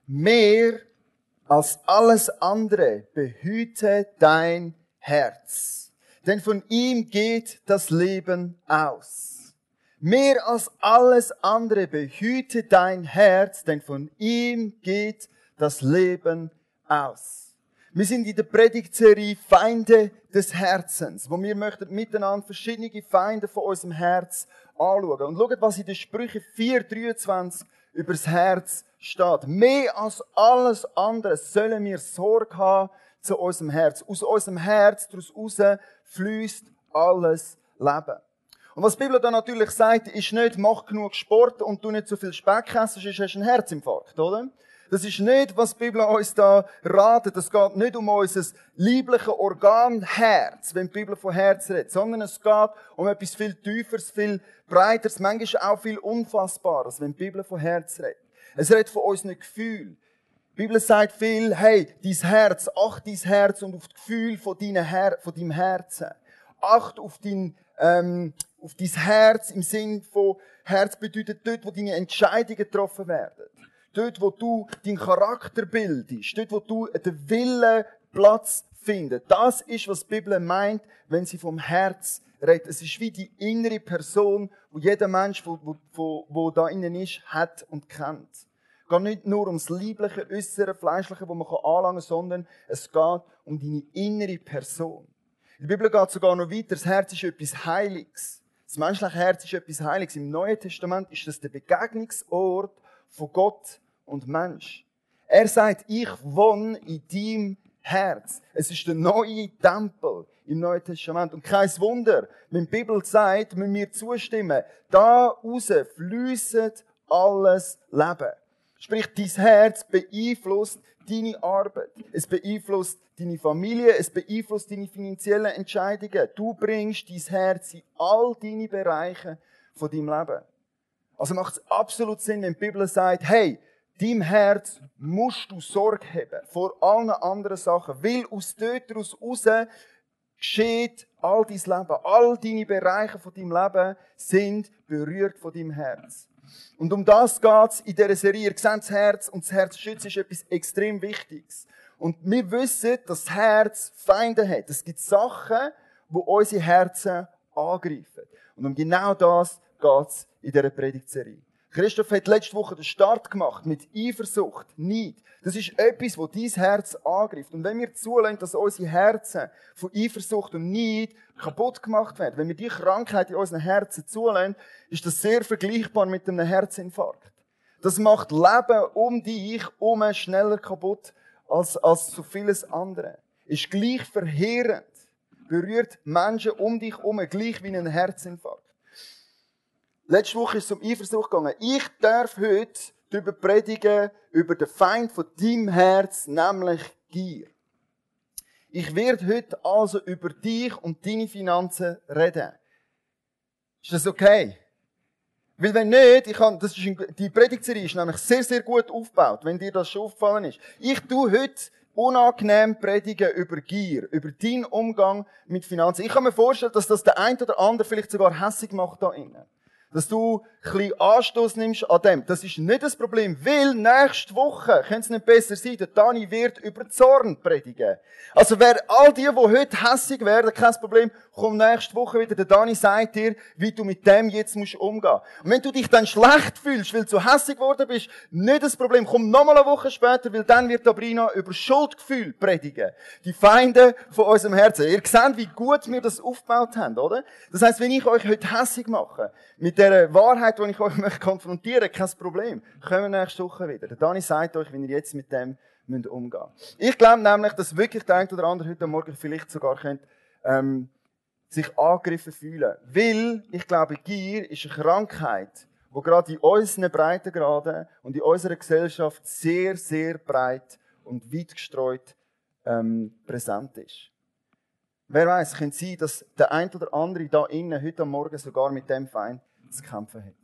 mehr als alles andere behüte dein Herz, denn von ihm geht das Leben aus. Mehr als alles andere behüte dein Herz, denn von ihm geht das Leben aus. Wir sind in der Predigtserie Feinde des Herzens, wo wir möchten miteinander verschiedene Feinde von unserem Herz anschauen. Und schaut, was in den Sprüche 4,23 über das Herz steht. Mehr als alles andere sollen wir Sorge haben zu unserem Herz. Aus unserem Herz, daraus raus, fließt alles Leben. Und was die Bibel dann natürlich sagt, ist nicht, mach genug Sport und du nicht so viel Speck essen, sonst hast du einen Herzinfarkt, oder? Das ist nicht, was die Bibel uns da ratet. Es geht nicht um unser liebliches Organ Herz, wenn die Bibel von Herz redet, sondern es geht um etwas viel Tieferes, viel Breiteres, manchmal auch viel Unfassbares, wenn die Bibel von Herz redet. Es redet von unseren Gefühlen. Die Bibel sagt viel, hey, dein Herz, acht dein Herz und auf das Gefühl von deinem Herzen. Acht auf dein Herz im Sinn von, Herz bedeutet dort, wo deine Entscheidungen getroffen werden. Dort, wo du deinen Charakter bildest. Dort, wo du den Willen Platz findest. Das ist, was die Bibel meint, wenn sie vom Herz redet. Es ist wie die innere Person, die jeder Mensch, wo da innen ist, hat und kennt. Es geht nicht nur ums liebliche, äußere, fleischliche, das man anlangen kann, sondern es geht um deine innere Person. In der Bibel geht es sogar noch weiter. Das Herz ist etwas Heiliges. Das menschliche Herz ist etwas Heiliges. Im Neuen Testament ist das der Begegnungsort von Gott und Mensch. Er sagt, ich wohne in deinem Herz. Es ist der neue Tempel im Neuen Testament. Und kein Wunder, wenn die Bibel sagt, müssen wir zustimmen, da raus fließt alles Leben. Sprich, dein Herz beeinflusst deine Arbeit. Es beeinflusst deine Familie, es beeinflusst deine finanziellen Entscheidungen. Du bringst dein Herz in all deine Bereiche von deinem Leben. Also macht es absolut Sinn, wenn die Bibel sagt, hey, deinem Herz musst du Sorge haben vor allen anderen Sachen, weil aus dort raus geschieht all dein Leben. All deine Bereiche von deinem Leben sind berührt von deinem Herz. Und um das geht es in dieser Serie. Ihr seht das Herz und das Herzschützen ist etwas extrem Wichtiges. Und wir wissen, dass das Herz Feinde hat. Es gibt Sachen, die unsere Herzen angreifen. Und um genau das geht es in dieser Predigtserie. Christoph hat letzte Woche den Start gemacht mit Eifersucht, Neid. Das ist etwas, das dein Herz angreift. Und wenn wir zulassen, dass unsere Herzen von Eifersucht und Neid kaputt gemacht werden, wenn wir die Krankheit in unseren Herzen zulassen, ist das sehr vergleichbar mit einem Herzinfarkt. Das macht Leben um dich herum schneller kaputt als so vieles andere. Ist gleich verheerend. Berührt Menschen um dich herum gleich wie ein Herzinfarkt. Letzte Woche ist es um Eifersucht gegangen. Ich darf heute darüber predigen, über den Feind von deinem Herz, nämlich Gier. Ich werde heute also über dich und deine Finanzen reden. Ist das okay? Weil wenn nicht, die Predigtserie ist nämlich sehr, sehr gut aufgebaut, wenn dir das schon aufgefallen ist. Ich tue heute unangenehm predigen über Gier, über deinen Umgang mit Finanzen. Ich kann mir vorstellen, dass das der eine oder andere vielleicht sogar hässig macht da innen. Dass du ein bisschen Anstoß nimmst an dem. Das ist nicht das Problem, weil nächste Woche, könnte es nicht besser sein, der Dani wird über Zorn predigen. Also all die heute hässig werden, kein Problem, komm nächste Woche wieder. Der Dani sagt dir, wie du mit dem jetzt umgehen musst. Und wenn du dich dann schlecht fühlst, weil du hässig geworden bist, nicht das Problem, komm nochmal eine Woche später, weil dann wird Sabrina über Schuldgefühl predigen. Die Feinde von unserem Herzen. Ihr seht, wie gut wir das aufgebaut haben, oder? Das heisst, wenn ich euch heute hässig mache, mit der Wahrheit, die ich euch konfrontieren möchte, kein Problem. Kommen wir nächste Woche wieder. Der Dani sagt euch, wie ihr jetzt mit dem umgehen müsst. Ich glaube nämlich, dass wirklich der eine oder andere heute Morgen vielleicht sogar könnt, sich angegriffen fühlen. Weil, ich glaube, Gier ist eine Krankheit, die gerade in unseren Breitengraden und in unserer Gesellschaft sehr, sehr breit und weit gestreut präsent ist. Wer weiß, es könnte sein, dass der eine oder andere da innen heute Morgen sogar mit dem Feind zu kämpfen hat.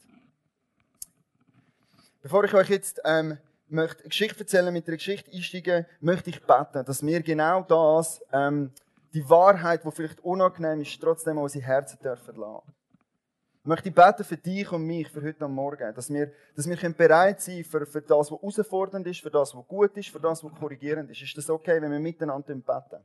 Bevor ich euch jetzt möchte eine Geschichte erzählen, mit einer Geschichte einsteigen, möchte ich beten, dass wir genau das, die Wahrheit, die vielleicht unangenehm ist, trotzdem unsere Herzen dürfen lassen. Ich möchte beten für dich und mich, für heute Morgen, dass wir bereit sein können für das, was herausfordernd ist, für das, was gut ist, für das, was korrigierend ist. Ist das okay, wenn wir miteinander beten?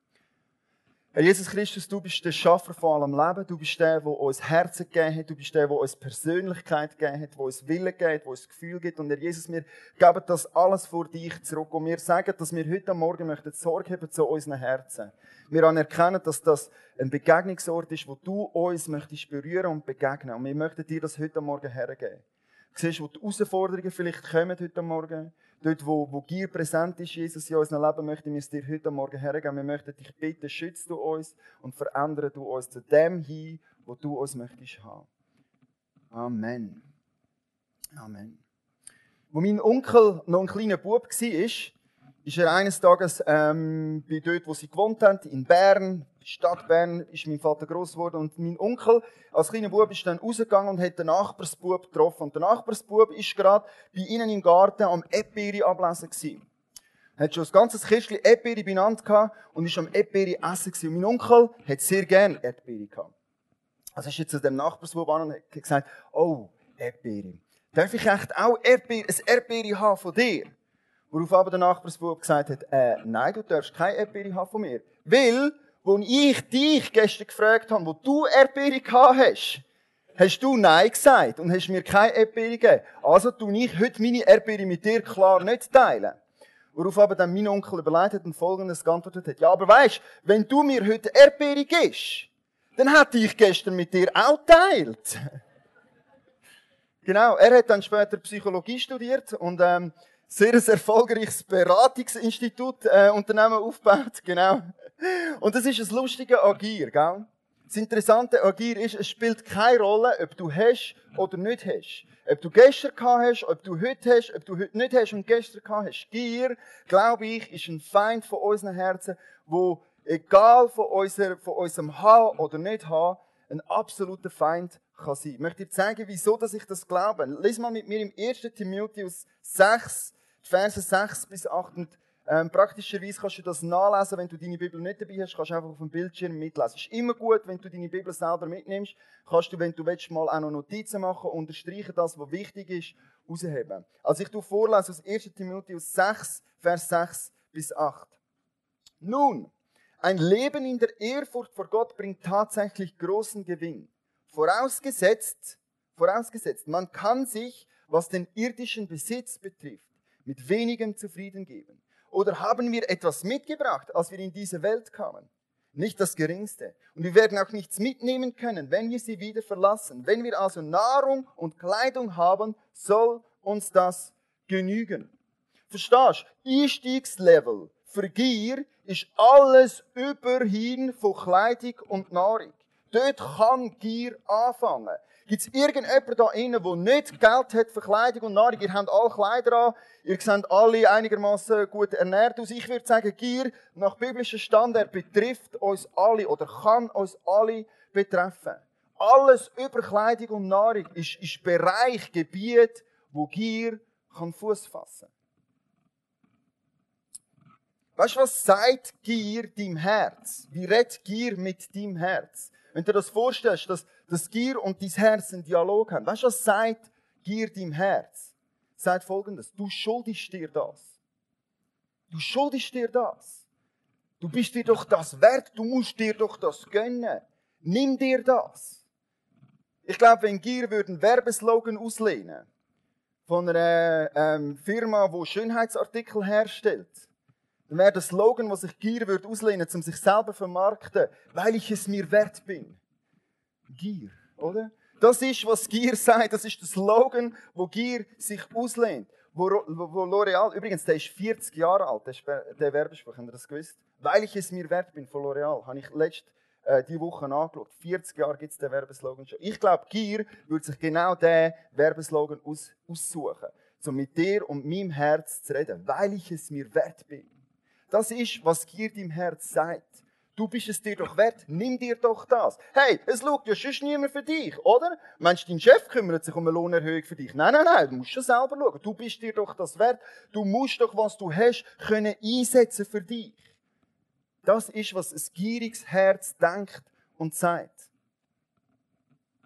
Herr Jesus Christus, du bist der Schaffer von allem Leben. Du bist der uns Herzen gegeben hat. Du bist der uns Persönlichkeit gegeben hat, der uns Willen gegeben hat, der uns Gefühl gibt. Und Herr Jesus, wir geben das alles vor dich zurück. Und wir sagen, dass wir heute Morgen möchten Sorge haben zu unseren Herzen. Wir anerkennen, dass das ein Begegnungsort ist, wo du uns möchtest berühren und begegnen. Und wir möchten dir das heute Morgen hergeben. Du siehst, wo die Herausforderungen vielleicht kommen heute Morgen. Dort, wo Gier präsent ist, Jesus, in unserem Leben, möchten wir es dir heute Morgen hergeben. Wir möchten dich bitten, schütze du uns und verändere du uns zu dem hin, wo du uns möchtest haben. Amen. Amen. Wo mein Onkel noch ein kleiner Bub war, ist er eines Tages bei dort, wo sie gewohnt haben, in Bern, Stadt Bern, ist mein Vater gross geworden. Und mein Onkel als kleiner Bub ist dann rausgegangen und hat den Nachbarsbub getroffen. Und der Nachbarsbub ist gerade bei ihnen im Garten am Erdbeere ablesen gewesen. Er hat schon ein ganzes Kistchen Erdbeere beieinander gehabt und ist am Erdbeere essen gewesen. Und mein Onkel hat sehr gerne Erdbeere gehabt. Also ist jetzt zu dem Nachbarsbub an und hat gesagt, oh, Erdbeere. Darf ich echt auch ein Erdbeere haben von dir? Worauf aber der Nachbarsbub gesagt hat, nein, du darfst keine Erdbeere haben von mir. Weil, als ich dich gestern gefragt habe, wo du Erdbeere gehabt hast, hast du Nein gesagt und hast mir keine Erdbeere gegeben. Also tue ich heute meine Erdbeere mit dir klar nicht teilen. Worauf aber dann mein Onkel überlegt hat und Folgendes geantwortet hat. Ja, aber weisst, wenn du mir heute Erdbeere gibst, dann hätte ich gestern mit dir auch geteilt. Genau, er hat dann später Psychologie studiert und sehr ein erfolgreiches Beratungsinstitut Unternehmen aufgebaut, genau. Und das ist ein lustiges Agir, gell? Das Interessante Agir ist, es spielt keine Rolle, ob du hast oder nicht hast. Ob du gestern gehabt hast, ob du heute hast, ob du heute nicht hast und gestern gehabt hast. Gier, glaube ich, ist ein Feind von unseren Herzen, wo egal von unserem Haben oder nicht haben, ein absoluter Feind kann sein. Ich möchte dir zeigen, wieso dass ich das glaube. Lies mal mit mir im 1. Timotheus 6, Verse 6 bis 8. Und praktischerweise kannst du das nachlesen, wenn du deine Bibel nicht dabei hast, kannst du einfach auf dem Bildschirm mitlesen. Es ist immer gut, wenn du deine Bibel selber mitnimmst, kannst du, wenn du willst, mal auch noch Notizen machen, unterstreichen das, was wichtig ist, rausheben. Also ich vorlese aus 1. Timotheus 6, Vers 6 bis 8. Nun, ein Leben in der Ehrfurcht vor Gott bringt tatsächlich großen Gewinn. Vorausgesetzt, man kann sich, was den irdischen Besitz betrifft, mit wenigem zufrieden geben. Oder haben wir etwas mitgebracht, als wir in diese Welt kamen? Nicht das Geringste. Und wir werden auch nichts mitnehmen können, wenn wir sie wieder verlassen. Wenn wir also Nahrung und Kleidung haben, soll uns das genügen. Verstehst du? Einstiegslevel für Gier ist alles überhin von Kleidung und Nahrung. Dort kann Gier anfangen. Gibt es irgendjemanden da innen, der nicht Geld hat für Kleidung und Nahrung? Ihr habt alle Kleider an, ihr seht alle einigermaßen gut ernährt aus. Ich würde sagen, Gier nach biblischem Standard betrifft uns alle oder kann uns alle betreffen. Alles über Kleidung und Nahrung ist Bereich, Gebiet, wo Gier kann Fuß fassen. Weißt du, was sagt Gier deinem Herz? Wie redet Gier mit deinem Herz? Wenn du dir das vorstellst, dass Gier und dein Herz einen Dialog haben. Weißt du, was sagt Gier deinem Herz? Sagt Folgendes: Du schuldest dir das. Du schuldest dir das. Du bist dir doch das wert. Du musst dir doch das gönnen. Nimm dir das. Ich glaube, wenn Gier einen Werbeslogan auslehnen von einer Firma, die Schönheitsartikel herstellt, dann wäre der Slogan, den sich Gier auslehnen würde, um sich selber zu vermarkten, weil ich es mir wert bin. Gier, oder? Das ist, was Gier sagt. Das ist der Slogan, wo Gier sich auslehnt. Wo L'Oreal, übrigens, der ist 40 Jahre alt, der Werbespruch, habt ihr das gewusst? Weil ich es mir wert bin von L'Oreal, habe ich diese Woche angeschaut. 40 Jahre gibt es den Werbeslogan schon. Ich glaube, Gier würde sich genau diesen Werbeslogan aussuchen, um mit dir und meinem Herz zu reden, weil ich es mir wert bin. Das ist, was Gier deinem Herz sagt. Du bist es dir doch wert, nimm dir doch das. Hey, es schaut ja sonst niemand für dich, oder? Meinst du, dein Chef kümmert sich um eine Lohnerhöhung für dich? Nein, du musst schon selber schauen. Du bist dir doch das wert. Du musst doch, was du hast, können einsetzen für dich. Das ist, was ein gieriges Herz denkt und sagt.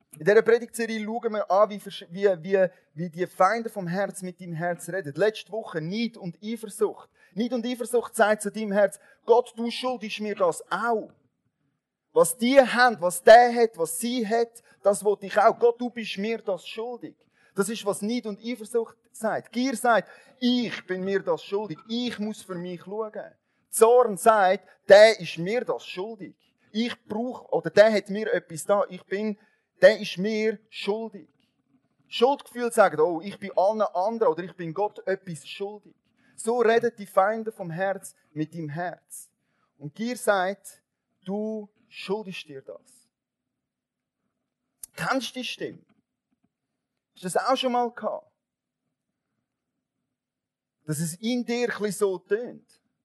In dieser Predigtserie schauen wir an, wie die Feinde vom Herz mit deinem Herz reden. Letzte Woche Neid und Eifersucht. Neid und Eifersucht sagt zu deinem Herz, Gott, du schuldest mir das auch. Was die haben, was der hat, was sie hat, das will ich auch. Gott, du bist mir das schuldig. Das ist, was Neid und Eifersucht sagt. Gier sagt, ich bin mir das schuldig. Ich muss für mich schauen. Zorn sagt, der ist mir das schuldig. Ich brauche, oder der hat mir etwas da. Der ist mir schuldig. Schuldgefühl sagen, oh, ich bin allen anderen oder ich bin Gott etwas schuldig. So reden die Feinde vom Herz mit deinem Herz. Und Gier sagt, du schuldest dir das. Kennst du die Stimme? Hast du das auch schon mal gehabt? Dass es in dir ein bisschen so tönt.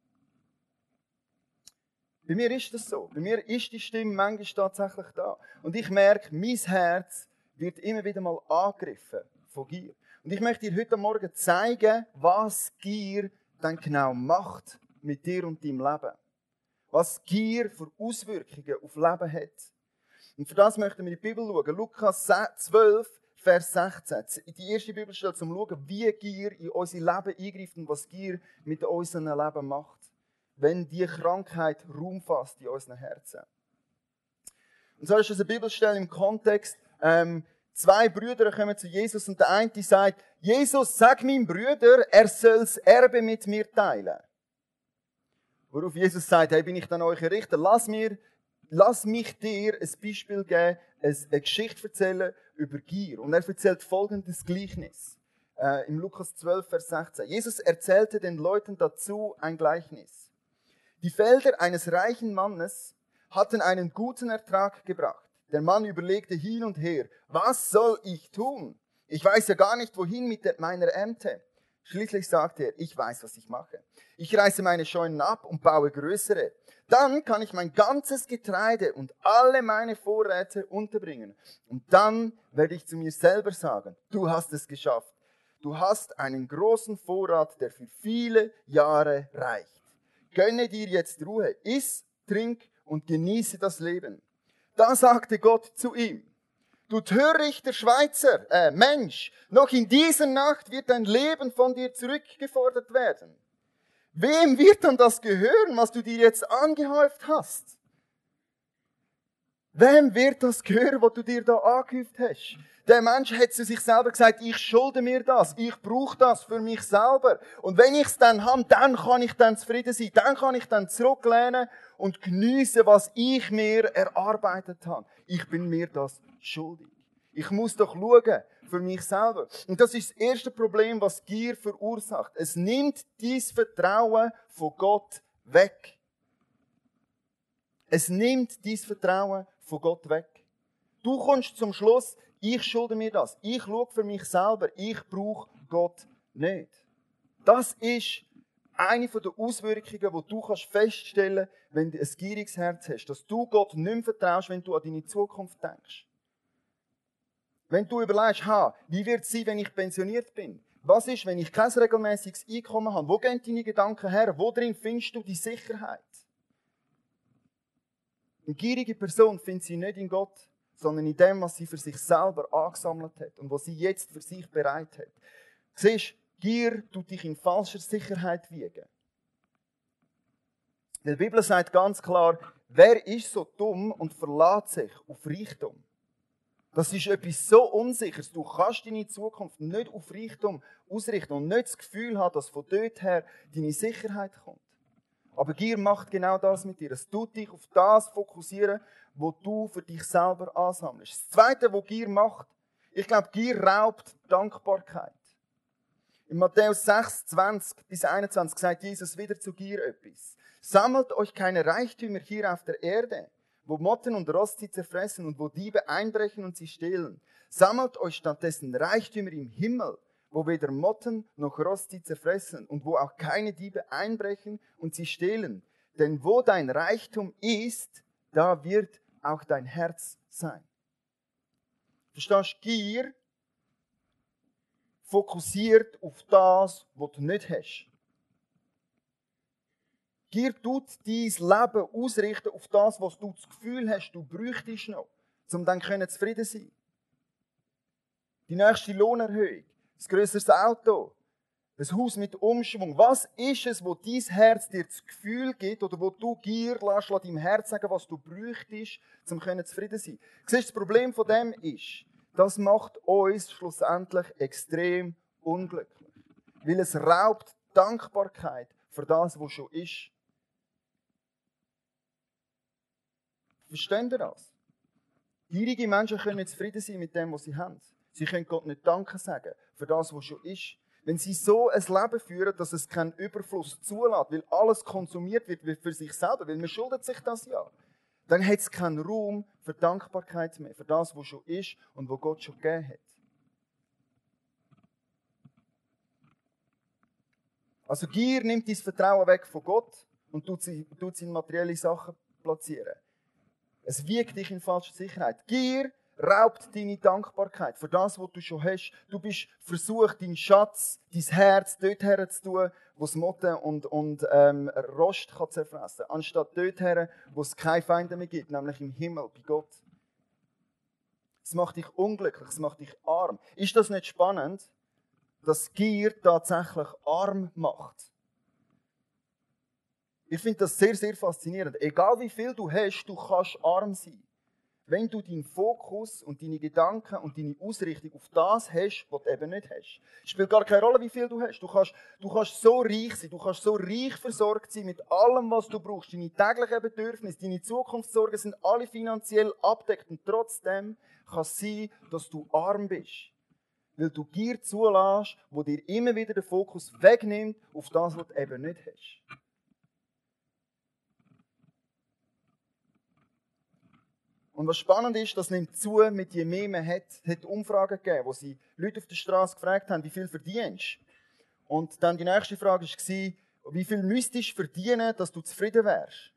Bei mir ist das so. Bei mir ist die Stimme manchmal tatsächlich da. Und ich merke, mein Herz wird immer wieder mal angegriffen von Gier. Und ich möchte dir heute Morgen zeigen, was Gier dann genau macht mit dir und deinem Leben. Was Gier für Auswirkungen auf Leben hat. Und für das möchten wir in die Bibel schauen. Lukas 12, Vers 16. Die erste Bibelstelle zum Schauen, wie Gier in unser Leben eingreift und was Gier mit unserem Leben macht. Wenn die Krankheit Raum fasst in unseren Herzen. Und so ist das eine Bibelstelle im Kontext. Zwei Brüder kommen zu Jesus und der eine sagt, Jesus, sag meinem Bruder, er soll das Erbe mit mir teilen. Worauf Jesus sagt, hey, bin ich dann euer Richter? Lass mich dir ein Beispiel geben, eine Geschichte erzählen über Gier. Und er erzählt folgendes Gleichnis. Im Lukas 12, Vers 16. Jesus erzählte den Leuten dazu ein Gleichnis. Die Felder eines reichen Mannes hatten einen guten Ertrag gebracht. Der Mann überlegte hin und her, was soll ich tun? Ich weiß ja gar nicht, wohin mit meiner Ernte. Schließlich sagte er, ich weiß, was ich mache. Ich reiße meine Scheunen ab und baue größere. Dann kann ich mein ganzes Getreide und alle meine Vorräte unterbringen. Und dann werde ich zu mir selber sagen, du hast es geschafft. Du hast einen großen Vorrat, der für viele Jahre reicht. Gönne dir jetzt Ruhe, iss, trink und genieße das Leben. Da sagte Gott zu ihm, du törichter Mensch, noch in dieser Nacht wird dein Leben von dir zurückgefordert werden. Wem wird dann das gehören, was du dir jetzt angehäuft hast? Wem wird das gehören, was du dir da angehäuft hast? Der Mensch hat zu sich selber gesagt, ich schulde mir das, ich brauche das für mich selber. Und wenn ich es dann habe, dann kann ich dann zufrieden sein, dann kann ich dann zurücklehnen und geniessen, was ich mir erarbeitet habe. Ich bin mir das schuldig. Ich muss doch schauen für mich selber. Und das ist das erste Problem, was Gier verursacht. Es nimmt dein Vertrauen von Gott weg. Es nimmt dein Vertrauen von Gott weg. Du kommst zum Schluss, ich schulde mir das. Ich schaue für mich selber. Ich brauche Gott nicht. Das ist eine der Auswirkungen, die du feststellen kannst, wenn du ein gieriges Herz hast. Dass du Gott nicht mehr vertraust, wenn du an deine Zukunft denkst. Wenn du überlegst, wie wird es sein, wenn ich pensioniert bin? Was ist, wenn ich kein regelmäßiges Einkommen habe? Wo gehen deine Gedanken her? Wo drin findest du die Sicherheit? Eine gierige Person findet sie nicht in Gott, sondern in dem, was sie für sich selber angesammelt hat und was sie jetzt für sich bereit hat. Siehst, Gier tut dich in falscher Sicherheit wiegen. Die Bibel sagt ganz klar, wer ist so dumm und verlässt sich auf Reichtum? Das ist etwas so Unsicheres. Du kannst deine Zukunft nicht auf Reichtum ausrichten und nicht das Gefühl haben, dass von dort her deine Sicherheit kommt. Aber Gier macht genau das mit dir. Es tut dich auf das fokussieren, was du für dich selber ansammelst. Das Zweite, was Gier macht, ich glaube, Gier raubt Dankbarkeit. In Matthäus 6, 20 bis 21 sagt Jesus wieder zu Gier etwas. Sammelt euch keine Reichtümer hier auf der Erde, wo Motten und Rost sie zerfressen und wo Diebe einbrechen und sie stehlen. Sammelt euch stattdessen Reichtümer im Himmel, wo weder Motten noch Rost sie zerfressen und wo auch keine Diebe einbrechen und sie stehlen. Denn wo dein Reichtum ist, da wird auch dein Herz sein. Verstehst du? Gier fokussiert auf das, was du nicht hast. Gier tut dein Leben ausrichten auf das, was du das Gefühl hast, du bräuchtest noch, um dann zufrieden zu sein. die nächste Lohnerhöhung, ein grösseres Auto, ein Haus mit Umschwung. Was ist es, wo dein Herz dir das Gefühl gibt oder wo du Gier lässt deinem Herz sagen, was du bräuchtest, um zufrieden zu sein? Siehst du, das Problem von dem ist, das macht uns schlussendlich extrem unglücklich. Weil es raubt Dankbarkeit für das, was schon ist. Versteht ihr das? Gierige Menschen können nicht zufrieden sein mit dem, was sie haben. Sie können Gott nicht Danke sagen für das, was schon ist. Wenn sie so ein Leben führen, dass es keinen Überfluss zulässt, weil alles konsumiert wird für sich selber, weil man schuldet sich das ja, dann hat es keinen Raum für Dankbarkeit mehr, für das, was schon ist und was Gott schon gegeben hat. Also Gier nimmt dein Vertrauen weg von Gott und tut sie in materielle Sachen platzieren. Es wiegt dich in falsche Sicherheit. Gier raubt deine Dankbarkeit für das, was du schon hast. Du bist versucht, deinen Schatz, dein Herz dort her zu tun, wo es Motten und Rost kann zerfressen kann, anstatt dort her, wo es keine Feinde mehr gibt, nämlich im Himmel, bei Gott. Es macht dich unglücklich, es macht dich arm. Ist das nicht spannend, dass Gier tatsächlich arm macht? Ich finde das sehr, sehr faszinierend. Egal wie viel du hast, du kannst arm sein. Wenn du deinen Fokus und deine Gedanken und deine Ausrichtung auf das hast, was du eben nicht hast. Es spielt gar keine Rolle, wie viel du hast. Du kannst so reich sein, du kannst so reich versorgt sein mit allem, was du brauchst. Deine täglichen Bedürfnisse, deine Zukunftssorgen sind alle finanziell abdeckt. Und trotzdem kann es sein, dass du arm bist. Weil du Gier zulässt, wo dir immer wieder den Fokus wegnimmt auf das, was du eben nicht hast. Und was spannend ist, das nimmt zu, mit je mehr man hat. Es hat Umfragen gegeben, wo sie Leute auf der Straße gefragt haben, wie viel verdienst du? Und dann die nächste Frage war, wie viel müsstest du verdienen, dass du zufrieden wärst?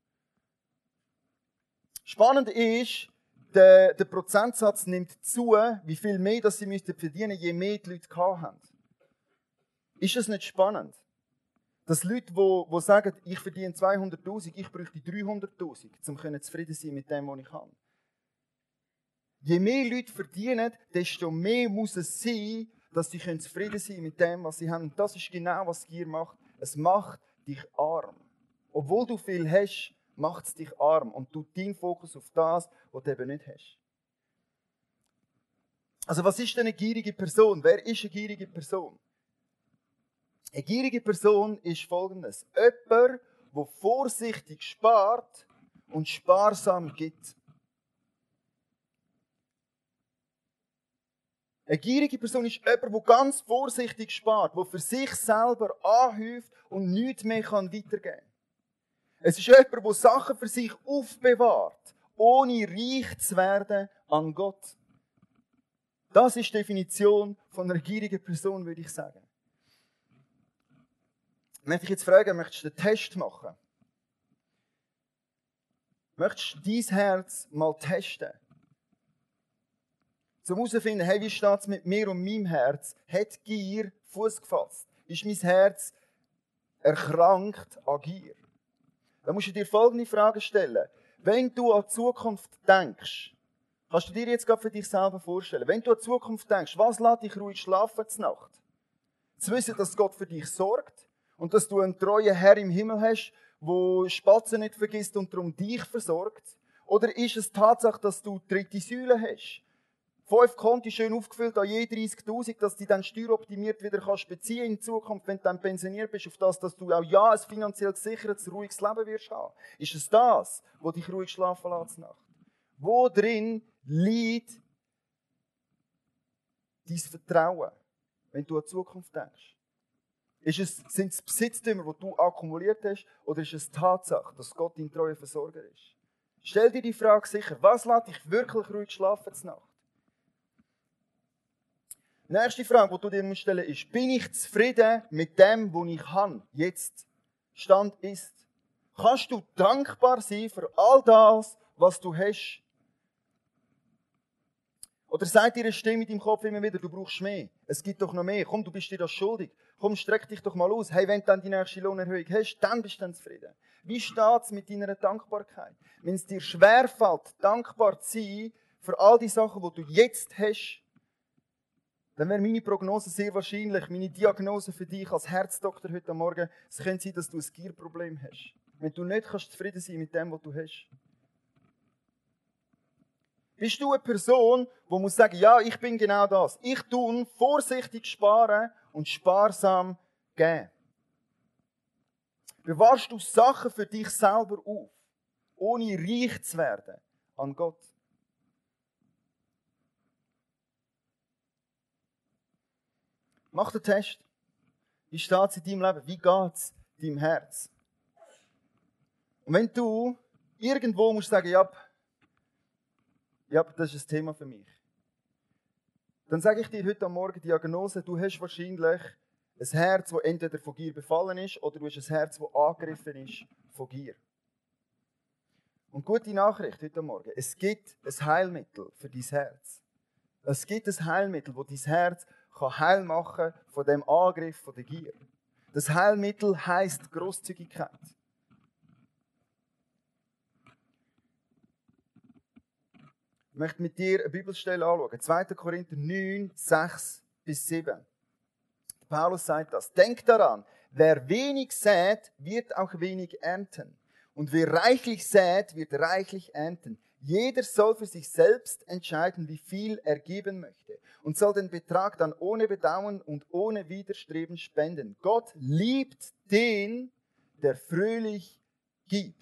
Spannend ist, der Prozentsatz nimmt zu, wie viel mehr dass sie verdienen müssten, je mehr die Leute haben. Ist das nicht spannend? Dass Leute, die sagen, ich verdiene 200'000, ich bräuchte 300'000, um zufrieden zu sein mit dem, was ich habe. Je mehr Leute verdienen, desto mehr muss es sein, dass sie zufrieden sein mit dem, was sie haben. Und das ist genau, was Gier macht. Es macht dich arm. Obwohl du viel hast, macht es dich arm und tut deinen Fokus auf das, was du eben nicht hast. Also was ist denn eine gierige Person? Wer ist eine gierige Person? Eine gierige Person ist Folgendes. Jemand, der vorsichtig spart und sparsam gibt. Eine gierige Person ist jemand, der ganz vorsichtig spart, der für sich selber anhäuft und nichts mehr weitergeben kann. Es ist jemand, der Sachen für sich aufbewahrt, ohne reich zu werden an Gott. Das ist die Definition von einer gierigen Person, würde ich sagen. Wenn ich dich jetzt frage, möchtest du einen Test machen? Möchtest du dein Herz mal testen? Um herauszufinden, hey, wie steht es mit mir und meinem Herz? Hat Gier Fuß gefasst? Ist mein Herz erkrankt an Gier? Da musst du dir folgende Frage stellen. Wenn du an die Zukunft denkst, kannst du dir jetzt gerade für dich selber vorstellen, wenn du an die Zukunft denkst, was lässt dich ruhig schlafen zur Nacht? Zu wissen, dass Gott für dich sorgt und dass du einen treuen Herr im Himmel hast, der Spatzen nicht vergisst und darum dich versorgt? Oder ist es Tatsache, dass du dritte Säule hast? 5 Konten schön aufgefüllt an je 30'000, dass du dann steueroptimiert wieder kannst beziehen in Zukunft, wenn du dann pensioniert bist, auf das, dass du auch ja ein finanziell gesichertes, ruhiges Leben wirst haben. Ist es das, was dich ruhig schlafen lässt Nacht? Wo drin liegt dein Vertrauen, wenn du an die Zukunft denkst? Sind es Besitztümer, die du akkumuliert hast, oder ist es Tatsache, dass Gott dein treuer Versorger ist? Stell dir die Frage sicher, was lässt dich wirklich ruhig schlafen Nacht? Die nächste Frage, die du dir stellen musst, ist, bin ich zufrieden mit dem, was ich habe, jetzt? Stand ist. Kannst du dankbar sein für all das, was du hast? Oder sagt dir eine Stimme in deinem Kopf immer wieder, du brauchst mehr. Es gibt doch noch mehr. Komm, du bist dir das schuldig. Komm, streck dich doch mal aus. Hey, wenn du dann die nächste Lohnerhöhung hast, dann bist du dann zufrieden. Wie steht es mit deiner Dankbarkeit? Wenn es dir schwerfällt, dankbar zu sein für all die Sachen, die du jetzt hast, dann wäre meine Prognose sehr wahrscheinlich, meine Diagnose für dich als Herzdoktor heute Morgen, es könnte sein, dass du ein Gierproblem hast. Wenn du nicht zufrieden sein mit dem, was du hast. Bist du eine Person, die muss sagen, ja, ich bin genau das. Ich tue vorsichtig sparen und sparsam geben. Bewahrst du Sachen für dich selber auf, ohne reich zu werden an Gott? Mach den Test. Wie steht es in deinem Leben? Wie geht es deinem Herz? Und wenn du irgendwo musst sagen, ja, das ist ein Thema für mich, dann sage ich dir heute Morgen die Diagnose, du hast wahrscheinlich ein Herz, das entweder von Gier befallen ist, oder du hast ein Herz, das angegriffen ist von Gier. Und gute Nachricht heute Morgen, es gibt ein Heilmittel für dein Herz. Es gibt ein Heilmittel, das dein Herz heil machen kann von dem Angriff von der Gier. Das Heilmittel heisst Grosszügigkeit. Ich möchte mit dir eine Bibelstelle anschauen. 2. Korinther 9, 6 bis 7. Paulus sagt das. Denkt daran, wer wenig sät, wird auch wenig ernten. Und wer reichlich sät, wird reichlich ernten. Jeder soll für sich selbst entscheiden, wie viel er geben möchte. Und soll den Betrag dann ohne Bedauern und ohne Widerstreben spenden. Gott liebt den, der fröhlich gibt.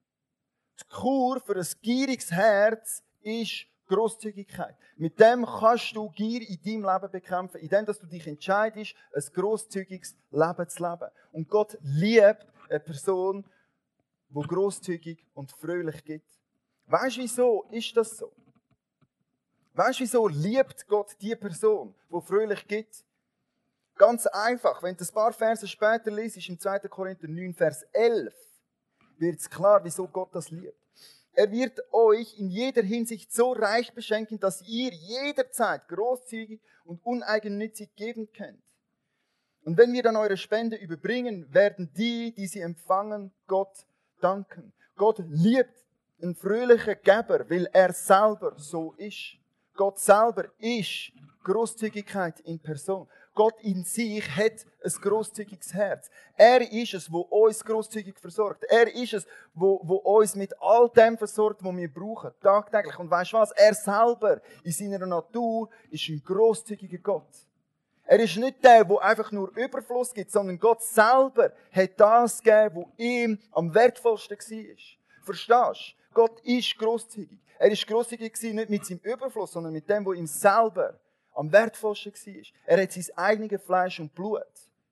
Die Kur für ein gieriges Herz ist Grosszügigkeit. Mit dem kannst du Gier in deinem Leben bekämpfen, indem du dich entscheidest, ein grosszügiges Leben zu leben. Und Gott liebt eine Person, die grosszügig und fröhlich gibt. Weißt du, wieso ist das so? Weißt du, wieso liebt Gott die Person, die fröhlich gibt? Ganz einfach, wenn du ein paar Verse später liest, im 2. Korinther 9, Vers 11, wird es klar, wieso Gott das liebt. Er wird euch in jeder Hinsicht so reich beschenken, dass ihr jederzeit großzügig und uneigennützig geben könnt. Und wenn wir dann eure Spende überbringen, werden die, die sie empfangen, Gott danken. Gott liebt einen fröhlichen Geber, weil er selber so ist. Gott selber ist Großzügigkeit in Person. Gott in sich hat ein grosszügiges Herz. Er ist es, wo uns grosszügig versorgt. Er ist es, wo uns mit all dem versorgt, was wir brauchen, tagtäglich. Und weißt du was? Er selber in seiner Natur ist ein grosszügiger Gott. Er ist nicht der, der einfach nur Überfluss gibt, sondern Gott selber hat das gegeben, was ihm am wertvollsten war. Verstehst du? Gott ist grosszügig. Er ist grosszügig nicht mit seinem Überfluss, sondern mit dem, was ihm selber am wertvollsten war. Er hat sein eigenes Fleisch und Blut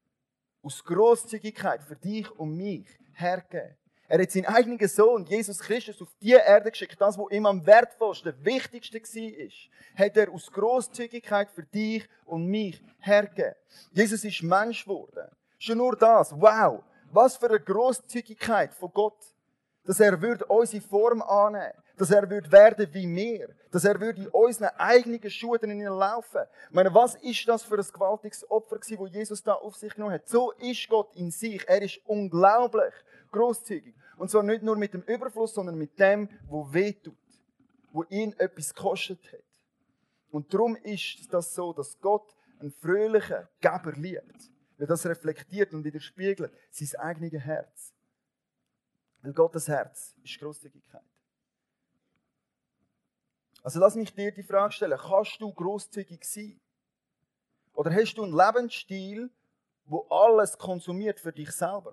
aus Grosszügigkeit für dich und mich hergegeben. Er hat seinen eigenen Sohn, Jesus Christus, auf diese Erde geschickt. Das, was ihm am wertvollsten, wichtigsten war, hat er aus Grosszügigkeit für dich und mich hergegeben. Jesus ist Mensch geworden. Schon nur das. Wow! Was für eine Grosszügigkeit von Gott. Dass er unsere Form annehmen würde. Dass er werden wie wir. Dass er in unseren eigenen Schuhen laufen. Ich meine, was ist das für ein gewaltiges Opfer gewesen, das Jesus da auf sich genommen hat? So ist Gott in sich. Er ist unglaublich grosszügig. Und zwar nicht nur mit dem Überfluss, sondern mit dem, was wehtut. Wo ihn etwas gekostet hat. Und darum ist das so, dass Gott einen fröhlichen Geber liebt. Weil das reflektiert und widerspiegelt sein eigenes Herz. Weil Gottes Herz ist Grosszügigkeit. Also lass mich dir die Frage stellen, kannst du grosszügig sein? Oder hast du einen Lebensstil, wo alles konsumiert für dich selber?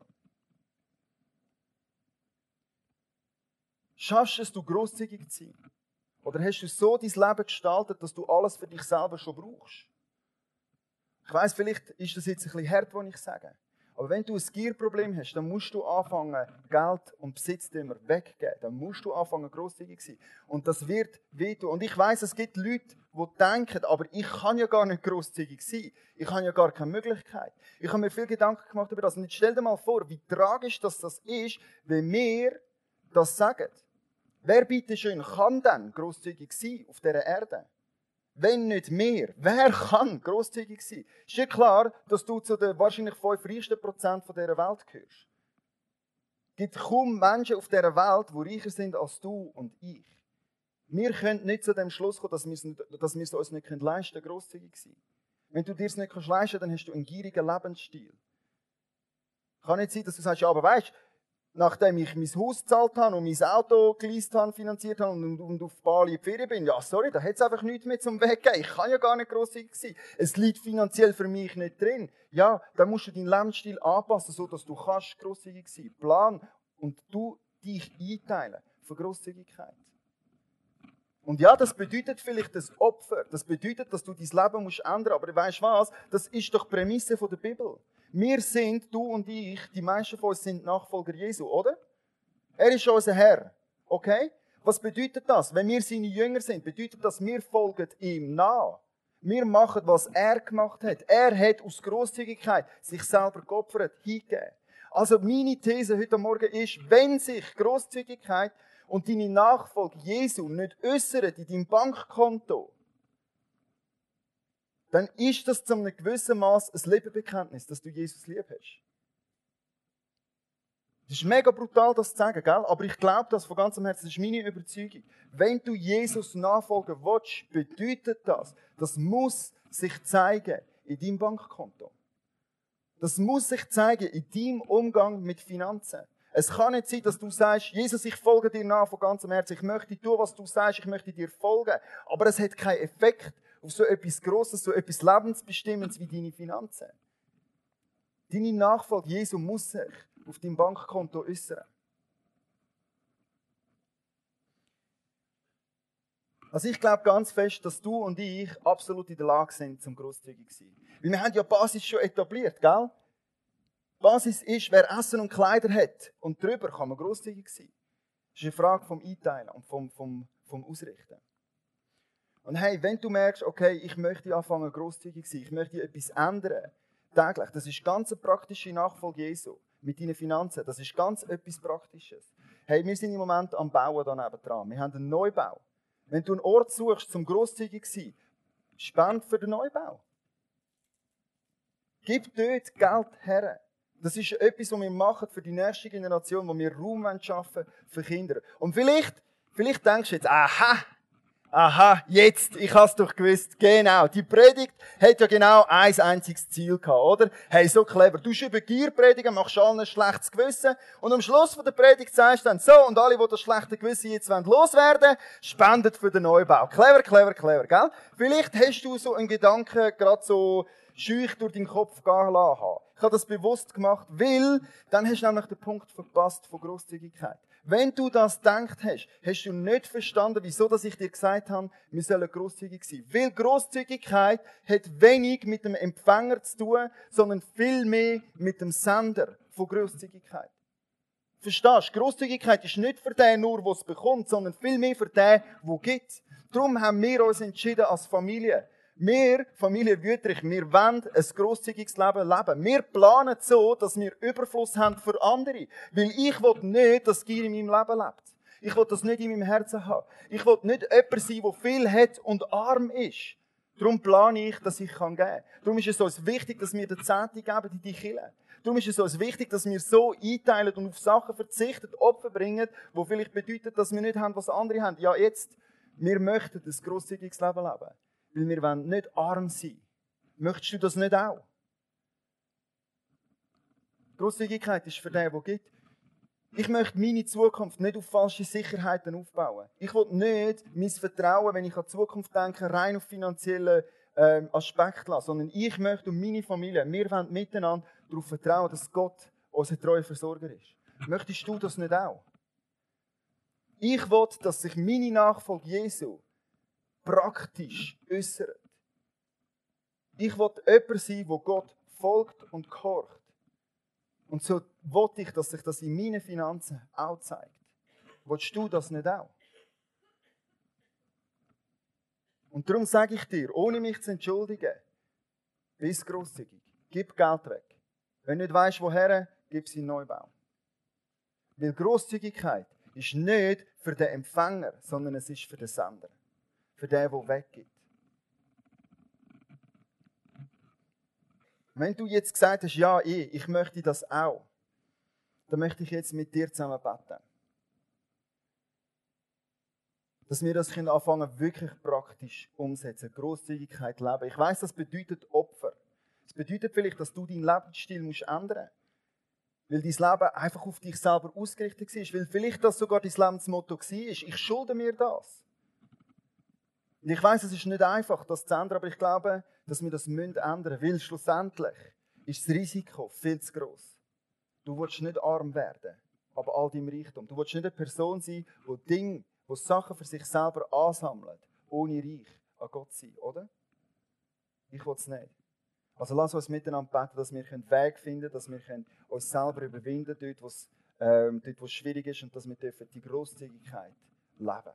Schaffst es, du grosszügig zu sein? Oder hast du so dein Leben gestaltet, dass du alles für dich selber schon brauchst? Ich weiss, vielleicht ist das jetzt ein bisschen hart, was ich sage. Aber wenn du ein Gierproblem hast, dann musst du anfangen, Geld und Besitztümer wegzugeben. Dann musst du anfangen, grosszügig zu sein. Und das wird wehtun. Und ich weiss, es gibt Leute, die denken, aber ich kann ja gar nicht grosszügig sein. Ich habe ja gar keine Möglichkeit. Ich habe mir viel Gedanken gemacht über das. Und jetzt stell dir mal vor, wie tragisch das ist, wenn wir das sagen. Wer bitteschön kann denn grosszügig sein auf dieser Erde? Wenn nicht mehr, wer kann grosszügig sein? Ist ja klar, dass du zu den wahrscheinlich 5 reichsten Prozent dieser Welt gehörst. Es gibt kaum Menschen auf dieser Welt, die reicher sind als du und ich. Wir können nicht zu dem Schluss kommen, dass wir es uns nicht leisten können, grosszügig sein. Wenn du dir es nicht leisten kannst, dann hast du einen gierigen Lebensstil. Kann nicht sein, dass du sagst, ja, aber weißt, nachdem ich mein Haus gezahlt habe und mein Auto geleast habe, finanziert habe und auf Bali in die Ferien bin, ja, sorry, da hat es einfach nichts mehr zum Weggeben. Ich kann ja gar nicht grosszügig sein. Es liegt finanziell für mich nicht drin. Ja, dann musst du deinen Lebensstil anpassen, sodass du kannst grosszügig sein. Plan und du dich einteilen für Grosszügigkeit. Und ja, das bedeutet vielleicht das Opfer. Das bedeutet, dass du dein Leben musst ändern. Aber weißt du was? Das ist doch die Prämisse der Bibel. Wir sind, du und ich, die meisten von uns sind Nachfolger Jesu, oder? Er ist unser Herr. Okay? Was bedeutet das? Wenn wir seine Jünger sind, bedeutet das, wir folgen ihm nach. Wir machen, was er gemacht hat. Er hat aus Grosszügigkeit sich selber geopfert, hingegeben. Also meine These heute Morgen ist, wenn sich Grosszügigkeit und deine Nachfolge Jesu nicht äußern in deinem Bankkonto, dann ist das zu einem gewissen Maß ein Lebenbekenntnis, dass du Jesus lieb hast. Das ist mega brutal, das zu sagen, gell? Aber ich glaube das von ganzem Herzen, das ist meine Überzeugung. Wenn du Jesus nachfolgen willst, bedeutet das, das muss sich zeigen in deinem Bankkonto. Das muss sich zeigen in deinem Umgang mit Finanzen. Es kann nicht sein, dass du sagst, Jesus, ich folge dir nach von ganzem Herzen. Ich möchte tun, was du sagst, ich möchte dir folgen. Aber es hat keinen Effekt auf so etwas Grosses, so etwas Lebensbestimmendes wie deine Finanzen. Deine Nachfolge Jesu muss sich auf deinem Bankkonto äußern. Also ich glaube ganz fest, dass du und ich absolut in der Lage sind, zum grosszügig zu sein. Weil wir haben ja die Basis schon etabliert, gell? Die Basis ist, wer Essen und Kleider hat und drüber kann man grosszügig sein. Das ist eine Frage vom Einteilen und vom Ausrichten. Und hey, wenn du merkst, okay, ich möchte anfangen grosszügig zu sein, ich möchte etwas ändern, täglich, das ist ganz eine praktische Nachfolge Jesu mit deinen Finanzen, das ist ganz etwas Praktisches. Hey, wir sind im Moment am Bauen da nebendran, wir haben einen Neubau. Wenn du einen Ort suchst, zum grosszügig zu sein, spend für den Neubau. Gib dort Geld her. Das ist etwas, was wir machen für die nächste Generation, wo wir Raum schaffen für Kinder. Und vielleicht denkst du jetzt, aha, jetzt, ich habe es doch gewusst. Genau, die Predigt hat ja genau ein einziges Ziel gehabt, oder? Hey, so clever. Du über Gier predigen, machst allen ein schlechtes Gewissen und am Schluss von der Predigt sagst du dann so, und alle, die das schlechte Gewissen jetzt loswerden wollen, spendet für den Neubau. Clever, gell? Vielleicht hast du so einen Gedanken gerade so schüch durch deinen Kopf gehen lassen haben. Ich habe das bewusst gemacht, weil dann hast du nämlich den Punkt verpasst von Grosszügigkeit. Wenn du das gedacht hast, hast du nicht verstanden, wieso dass ich dir gesagt habe, wir sollen grosszügig sein. Weil Grosszügigkeit hat wenig mit dem Empfänger zu tun, sondern viel mehr mit dem Sender von Grosszügigkeit. Verstehst du? Grosszügigkeit ist nicht für den nur, der es bekommt, sondern viel mehr für den, der gibt. Darum haben wir uns entschieden als Familie. Wir, Familie Wüttrich, wir wollen ein grosszügiges Leben leben. Wir planen so, dass wir Überfluss haben für andere. Weil ich will nicht, dass Gier in meinem Leben lebt. Ich will das nicht in meinem Herzen haben. Ich will nicht jemand sein, der viel hat und arm ist. Darum plane ich, dass ich geben kann. Darum ist es uns wichtig, dass wir den Zehnten geben in die Kirche. Darum ist es uns wichtig, dass wir so einteilen und auf Sachen verzichten, Opfer bringen, die vielleicht bedeuten, dass wir nicht haben, was andere haben. Ja, jetzt, wir möchten ein grosszügiges Leben leben. Weil wir wollen nicht arm sein. Möchtest du das nicht auch? Grosszügigkeit ist für den, der gibt. Ich möchte meine Zukunft nicht auf falsche Sicherheiten aufbauen. Ich will nicht mein Vertrauen, wenn ich an die Zukunft denke, rein auf finanzielle Aspekte lassen, sondern ich möchte und meine Familie, wir wollen miteinander darauf vertrauen, dass Gott unser treuer Versorger ist. Möchtest du das nicht auch? Ich will, dass sich meine Nachfolge Jesu praktisch äußert. Ich will jemand sein, der Gott folgt und gehorcht. Und so will ich, dass sich das in meinen Finanzen auch zeigt. Willst du das nicht auch? Und darum sage ich dir, ohne mich zu entschuldigen, bist grosszügig. Gib Geld weg. Wenn du nicht weisst, woher, gib es in den Neubau. Weil Grosszügigkeit ist nicht für den Empfänger, sondern es ist für den Sender. Für den, der weggibt. Wenn du jetzt gesagt hast, ja, ich möchte das auch, dann möchte ich jetzt mit dir zusammen beten. Dass wir das anfangen wirklich praktisch umsetzen, Grosszügigkeit leben. Ich weiss, das bedeutet Opfer. Es bedeutet vielleicht, dass du deinen Lebensstil ändern musst. Weil dein Leben einfach auf dich selber ausgerichtet war. Weil vielleicht das sogar dein Lebensmotto war. Ich schulde mir das. Und ich weiss, es ist nicht einfach, das zu ändern, aber ich glaube, dass wir das ändern müssen. Weil schlussendlich ist das Risiko viel zu gross. Du willst nicht arm werden, aber all deinem Reichtum. Du willst nicht eine Person sein, die Sachen für sich selber ansammelt, ohne reich an Gott zu sein, oder? Ich will es nicht. Also lass uns miteinander beten, dass wir einen Weg finden können, dass wir uns selber überwinden können, dort wo es schwierig ist, und dass wir die Grosszügigkeit leben.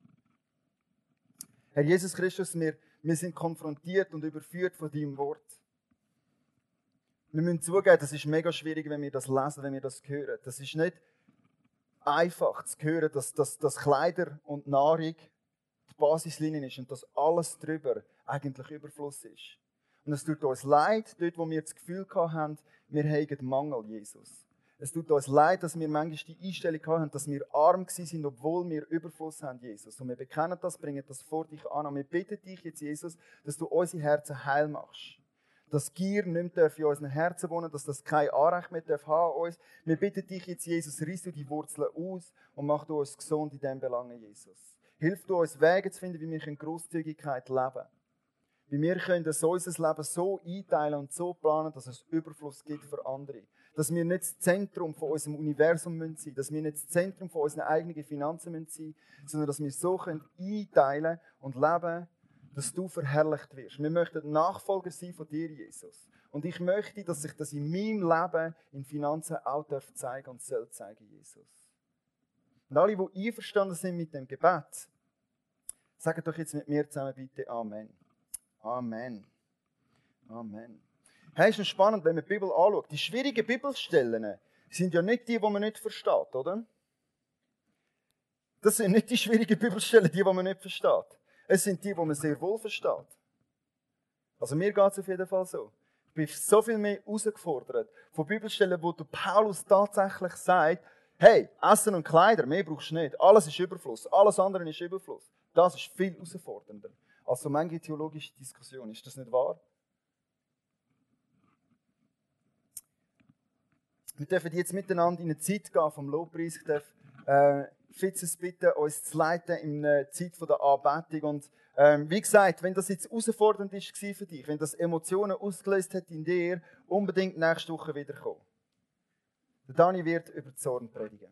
Herr Jesus Christus, wir sind konfrontiert und überführt von deinem Wort. Wir müssen zugeben, das ist mega schwierig, wenn wir das lesen, wenn wir das hören. Das ist nicht einfach zu hören, dass Kleider und Nahrung die Basislinie ist und dass alles drüber eigentlich Überfluss ist. Und es tut uns leid, dort wo wir das Gefühl haben, wir haben Mangel, Jesus. Es tut uns leid, dass wir manchmal die Einstellung haben, dass wir arm sind, obwohl wir Überfluss haben, Jesus. Und wir bekennen das, bringen das vor dich an. Und wir bitten dich jetzt, Jesus, dass du unsere Herzen heil machst. Dass Gier nicht mehr in unseren Herzen wohnen, dass das kein Anrecht mehr haben an uns. Wir bitten dich jetzt, Jesus, riss du die Wurzeln aus und mach du uns gesund in diesem Belangen, Jesus. Hilf du uns, Wege zu finden, wie wir Grosszügigkeit leben können. Wie wir können unser Leben so einteilen und so planen, dass es Überfluss gibt für andere. Dass wir nicht das Zentrum von unserem Universum sein müssen, dass wir nicht das Zentrum von unseren eigenen Finanzen sein müssen, sondern dass wir so einteilen und leben, dass du verherrlicht wirst. Wir möchten Nachfolger sein von dir, Jesus. Und ich möchte, dass sich das in meinem Leben in Finanzen auch zeigen und soll zeigen, Jesus. Und alle, die einverstanden sind mit dem Gebet, sagen doch jetzt mit mir zusammen bitte Amen. Amen. Amen. Hey, ist noch spannend, wenn man die Bibel anschaut. Die schwierigen Bibelstellen sind ja nicht die man nicht versteht, oder? Das sind nicht die schwierigen Bibelstellen, die man nicht versteht. Es sind die man sehr wohl versteht. Also mir geht es auf jeden Fall so. Ich bin so viel mehr herausgefordert von Bibelstellen, wo der Paulus tatsächlich sagt, hey, Essen und Kleider, mehr brauchst du nicht. Alles ist Überfluss. Alles andere ist Überfluss. Das ist viel herausfordernder als so manche theologische Diskussion. Ist das nicht wahr? Wir dürfen jetzt miteinander in eine Zeit gehen vom Lobpreis. Ich darf Fitzes bitten, uns zu leiten in der Zeit der Anbetung. Und wie gesagt, wenn das jetzt herausfordernd war für dich, wenn das Emotionen ausgelöst hat in dir, unbedingt nächste Woche wiederkommen. Der Dani wird über Zorn predigen.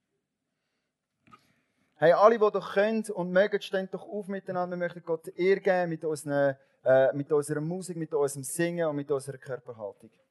Hey, alle, die doch können und mögen, stehen doch auf miteinander. Wir möchten Gott Ehre geben mit unserer Musik, mit unserem Singen und mit unserer Körperhaltung.